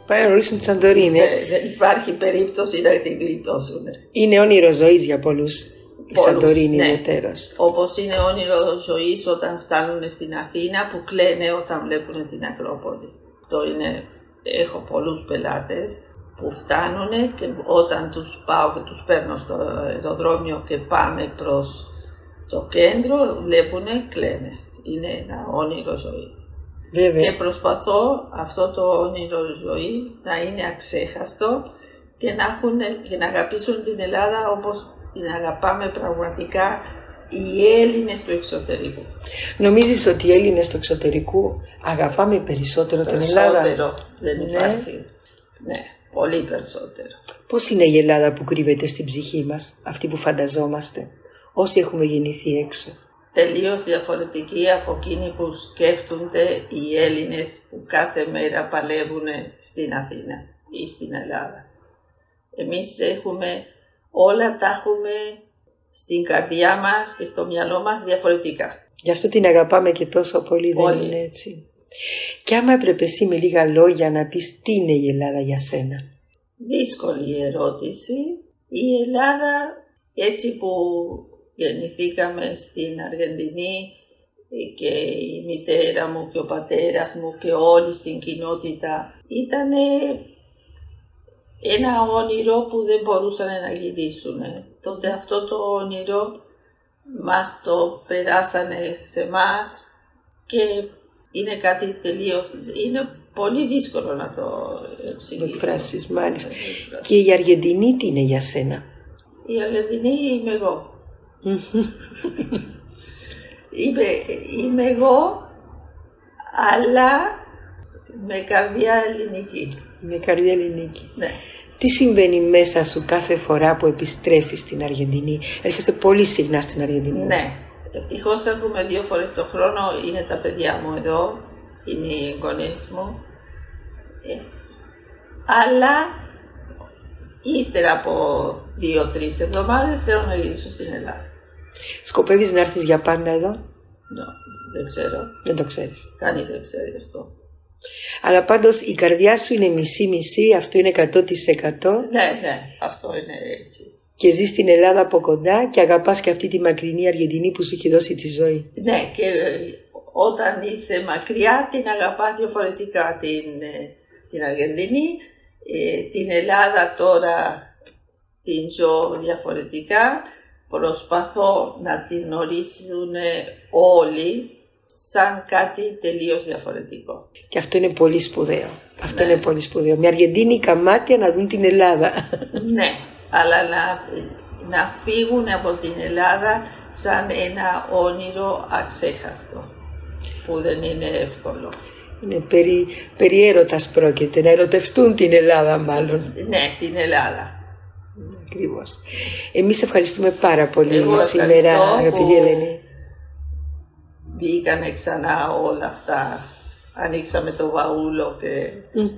Πάνε να γνωρίσουν τη Σαντορίνη. Δεν υπάρχει περίπτωση να την γλιτώσουν. Είναι όνειρο ζωής για πολλούς η Σαντορίνη ιδιαιτέρως. Όπως είναι όνειρο ζωής όταν φτάνουν στην Αθήνα που κλαίνε όταν βλέπουν την Ακρόπολη. Έχω πολλούς πελάτες που φτάνουν και όταν τους πάω και τους παίρνω στο αεροδρόμιο και πάμε προς το κέντρο, βλέπουν, κλαίνε. Είναι ένα όνειρο ζωή. Βέβαια. Και προσπαθώ αυτό το όνειρο ζωή να είναι αξέχαστο και να αγαπήσουν την Ελλάδα όπως την αγαπάμε πραγματικά οι Έλληνες του εξωτερικού. Νομίζεις ότι οι Έλληνες του εξωτερικού αγαπάμε περισσότερο την Ελλάδα? Περισσότερο, δεν υπάρχει. Ναι, πολύ περισσότερο. Πώς είναι η Ελλάδα που κρύβεται στην ψυχή μας, αυτή που φανταζόμαστε, όσοι έχουμε γεννηθεί έξω? Τελείως διαφορετική από εκείνοι που σκέφτονται οι Έλληνες που κάθε μέρα παλεύουν στην Αθήνα ή στην Ελλάδα. Εμείς όλα τα έχουμε στην καρδιά μας και στο μυαλό μας διαφορετικά. Γι' αυτό την αγαπάμε και τόσο πολύ, δεν είναι έτσι? Και άμα έπρεπε εσύ με λίγα λόγια να πεις τι είναι η Ελλάδα για σένα? Δύσκολη ερώτηση. Η Ελλάδα, έτσι που γεννηθήκαμε στην Αργεντινή και η μητέρα μου και ο πατέρας μου και όλοι στην κοινότητα, ήταν ένα όνειρο που δεν μπορούσαν να γυρίσουν. Τότε αυτό το όνειρο μας το περάσανε σε εμάς και είναι κάτι τελείως, είναι πολύ δύσκολο να το εκφράσεις, μάλιστα. Και η Αργεντινή τι είναι για σένα? Η Αργεντινή είμαι εγώ. Είμαι εγώ, αλλά με καρδιά ελληνική. Με καρδιά ελληνική. Ναι. Τι συμβαίνει μέσα σου κάθε φορά που επιστρέφεις στην Αργεντινή? Έρχεσαι πολύ συχνά στην Αργεντινή. Ναι. Ευτυχώς έρχομαι 2 φορές το χρόνο. Είναι τα παιδιά μου εδώ. Είναι οι εγγονείς μου. Αλλά ύστερα από 2-3 εβδομάδες θέλω να γυρίσω στην Ελλάδα. Σκοπεύεις να έρθεις για πάντα εδώ? Δεν ξέρω. Δεν το ξέρεις. Κανείς δεν ξέρει αυτό. Αλλά πάντως η καρδιά σου είναι μισή-μισή, αυτό είναι 100%. Ναι, αυτό είναι έτσι. Και ζεις στην Ελλάδα από κοντά και αγαπάς και αυτή τη μακρινή Αργεντινή που σου έχει δώσει τη ζωή. Ναι, και όταν είσαι μακριά την αγαπάς διαφορετικά την Αργεντινή. Την Ελλάδα τώρα την ζω διαφορετικά. Προσπαθώ να την γνωρίσουν όλοι σαν κάτι τελείως διαφορετικό. Και αυτό είναι πολύ σπουδαίο. Αυτό είναι πολύ σπουδαίο. Μια αργεντίνικα μάτια να δουν την Ελλάδα. Ναι, αλλά να φύγουν από την Ελλάδα σαν ένα όνειρο αξέχαστο, που δεν είναι εύκολο. Είναι περί έρωτας πρόκειται, να ερωτευτούν την Ελλάδα μάλλον. Ναι, την Ελλάδα. Ακριβώς. Εμείς ευχαριστούμε πάρα πολύ σήμερα, αγαπητή Ελένη. Μπήκανε ξανά όλα αυτά. Ανοίξαμε το βαούλο και...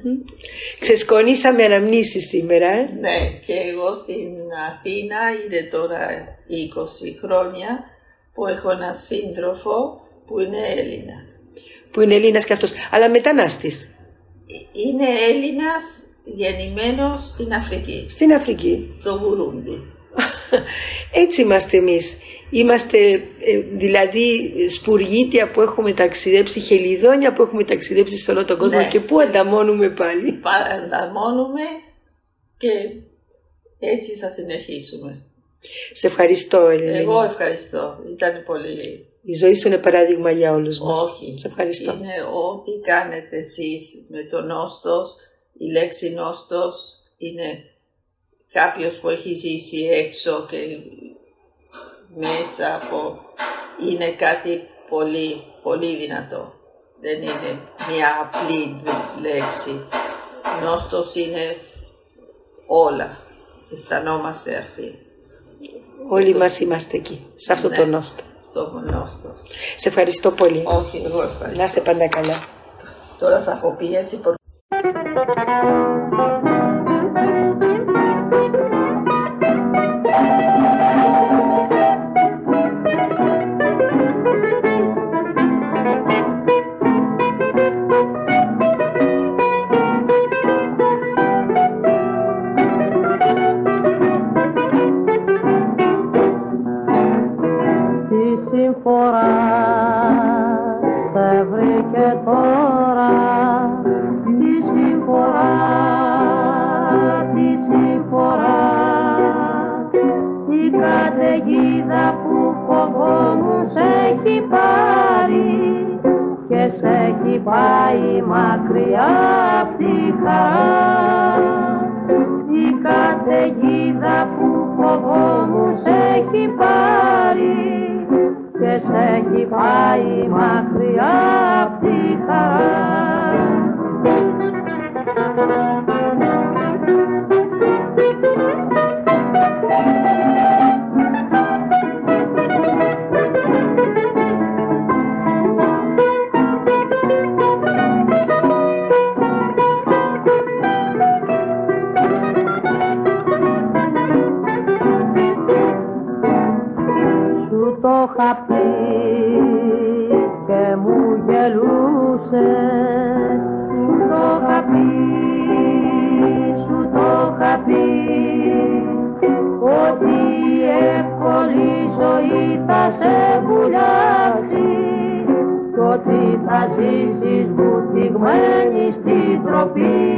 Ξεσκονίσαμε αναμνήσεις σήμερα. Ναι, και εγώ στην Αθήνα είναι τώρα 20 χρόνια που έχω ένα σύντροφο που είναι Έλληνας. Που είναι Έλληνας και αυτός, αλλά μετανάστης. Είναι Έλληνας γεννημένος στην Αφρική. Στην Αφρική. Στο Μπουρούντι. Έτσι είμαστε εμείς. Είμαστε δηλαδή σπουργίτια που έχουμε ταξιδέψει, χελιδόνια που έχουμε ταξιδέψει σε όλο τον κόσμο, και που ανταμώνουμε πάλι. Ανταμώνουμε και έτσι θα συνεχίσουμε. Σε ευχαριστώ, Ελένη. Εγώ ευχαριστώ. Ήταν πολύ... Η ζωή σου είναι παράδειγμα για όλους μας. Όχι. Σε ευχαριστώ. Είναι ό,τι κάνετε εσείς με το νόστος. Η λέξη νόστος είναι κάποιος που έχει ζήσει έξω και μέσα από... είναι κάτι πολύ, πολύ δυνατό. Δεν είναι μια απλή λέξη. Νόστος είναι όλα. Αισθανόμαστε αυτοί. Όλοι μας είμαστε εκεί, σε αυτό το νόστο. Στο νόστο. Σε ευχαριστώ πολύ. Όχι, εγώ ευχαριστώ. Να είστε πάντα καλά. Τώρα θα έχω πίεση. συμφορά σε βρήκε τώρα, τη συμφορά, τη συμφορά, η καταιγίδα που φοβόμουν σε έχει πάρει και σε έχει πάει μακριά απ' τη χαρά. Η καταιγίδα που φοβόμουν σε έχει πάρει και σε έχει πάει μακριά απ' τη χαρά. Είχα πει και μου γελούσες, σου το είχα πει, σου το είχα πει, ότι η εύκολη ζωή θα σε βουλιάξει κι ότι θα ζήσεις βουτυγμένη στην τροπή,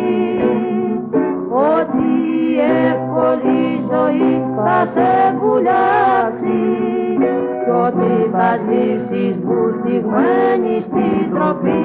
ότι η εύκολη ζωή θα σε βουλιάξει κι ότι θα ζήσεις βουτυγμένη στην τροπή.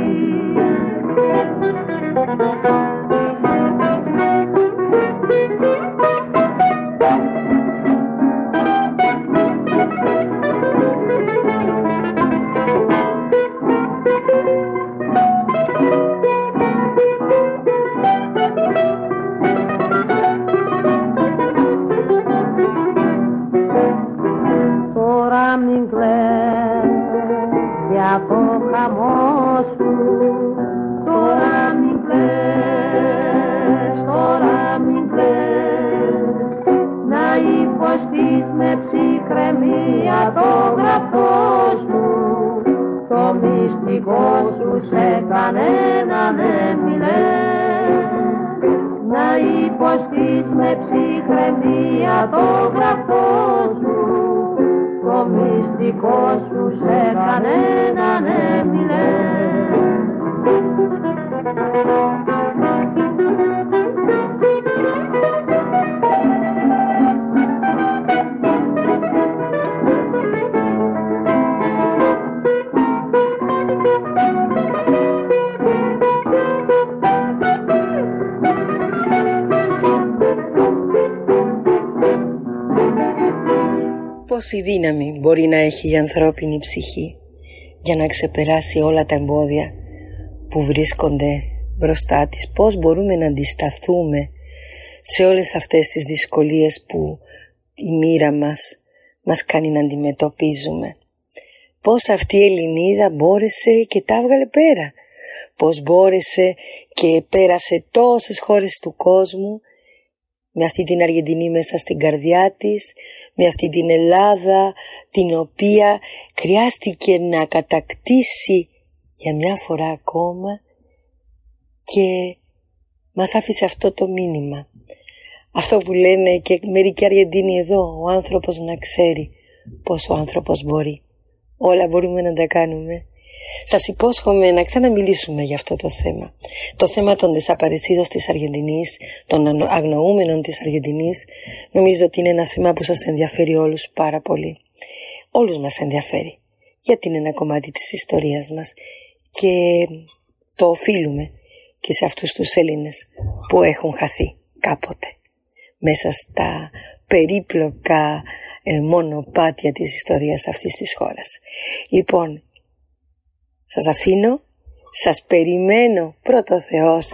Τώρα μην κλαις για το χαμό σου, τώρα μην κλαις, τώρα μην κλαις, να υποστείς με ψυχραιμία το γραφτό σου, το μυστικό σου σε κανέναν εμιλές, να υποστείς με ψυχραιμία το γραφτό σου, το μυστικό σου σε κανέναν εμιλές. Πόση δύναμη μπορεί να έχει η ανθρώπινη ψυχή για να ξεπεράσει όλα τα εμπόδια που βρίσκονται μπροστά της, πώς μπορούμε να αντισταθούμε σε όλες αυτές τις δυσκολίες που η μοίρα μας κάνει να αντιμετωπίζουμε. Πώς αυτή η Ελληνίδα μπόρεσε και τα έβγαλε πέρα, πώς μπόρεσε και πέρασε τόσες χώρες του κόσμου με αυτή την Αργεντινή μέσα στην καρδιά της, με αυτή την Ελλάδα την οποία χρειάστηκε να κατακτήσει για μια φορά ακόμα και μας άφησε αυτό το μήνυμα. Αυτό που λένε και μερικοί Αργεντίνοι εδώ, ο άνθρωπος να ξέρει πως ο άνθρωπος μπορεί. Όλα μπορούμε να τα κάνουμε. Σας υπόσχομαι να ξαναμιλήσουμε για αυτό το θέμα. Το θέμα των desaparecidos της Αργεντινής, των αγνοούμενων της Αργεντινής, νομίζω ότι είναι ένα θέμα που σας ενδιαφέρει όλους πάρα πολύ. Όλους μας ενδιαφέρει, γιατί είναι ένα κομμάτι της ιστορίας μας και το οφείλουμε και σε αυτούς τους Έλληνες που έχουν χαθεί κάποτε μέσα στα περίπλοκα μονοπάτια της ιστορίας αυτής της χώρας. Λοιπόν, σας αφήνω, σας περιμένω πρώτο Θεός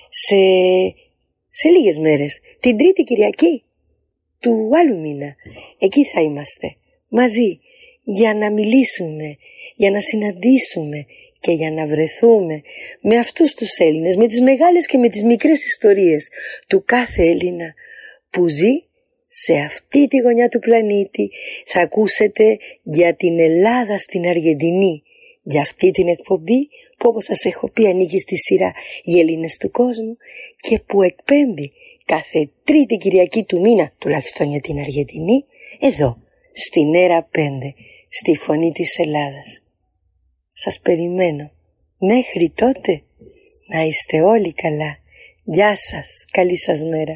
σε λίγες μέρες, την Τρίτη Κυριακή του άλλου μήνα. Εκεί θα είμαστε μαζί για να μιλήσουμε, για να συναντήσουμε και για να βρεθούμε με αυτούς τους Έλληνες, με τις μεγάλες και με τις μικρές ιστορίες του κάθε Έλληνα που ζει σε αυτή τη γωνιά του πλανήτη. Θα ακούσετε για την Ελλάδα στην Αργεντινή, για αυτή την εκπομπή που, όπως σας έχω πει, ανήκει στη σειρά οι Έλληνες του κόσμου και που εκπέμπει κάθε Τρίτη Κυριακή του μήνα, τουλάχιστον για την Αργεντινή, εδώ στην Έρα 5, στη Φωνή της Ελλάδας. Σας περιμένω. Μέχρι τότε να είστε όλοι καλά. Γεια σας. Καλή σας μέρα.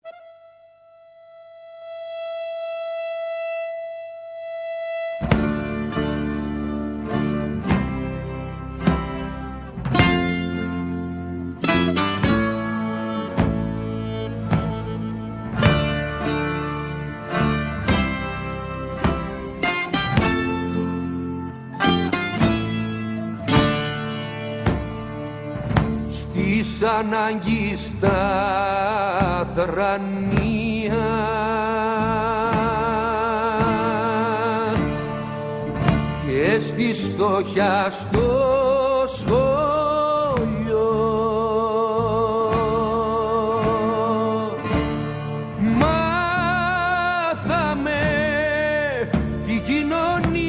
Της ανάγκης στα θρανία και στη φτώχεια στο σχολείο μάθαμε την κοινωνία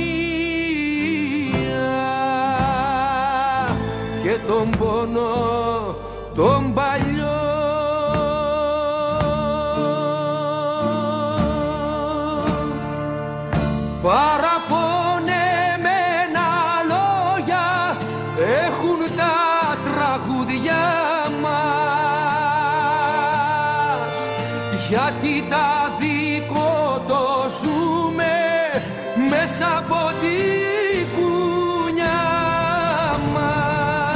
και τον πόνο τον παλιό. Παραπονεμένα λόγια έχουν τα τραγούδια μας, γιατί τα δικό το ζούμε μέσα από τη κουνιά μας.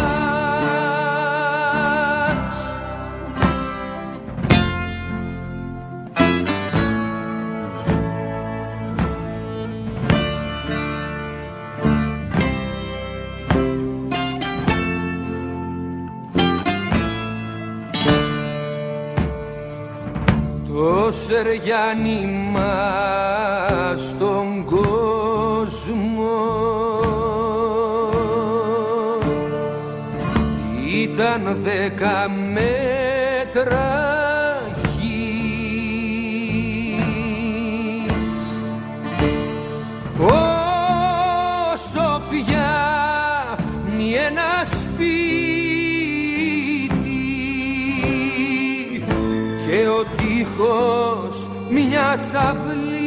Το Σεργιάνι μας στον κόσμο ήταν 10 μέτρα γης. Όσο πιάνει ένα σπίτι και ο τείχος μιας αυλής,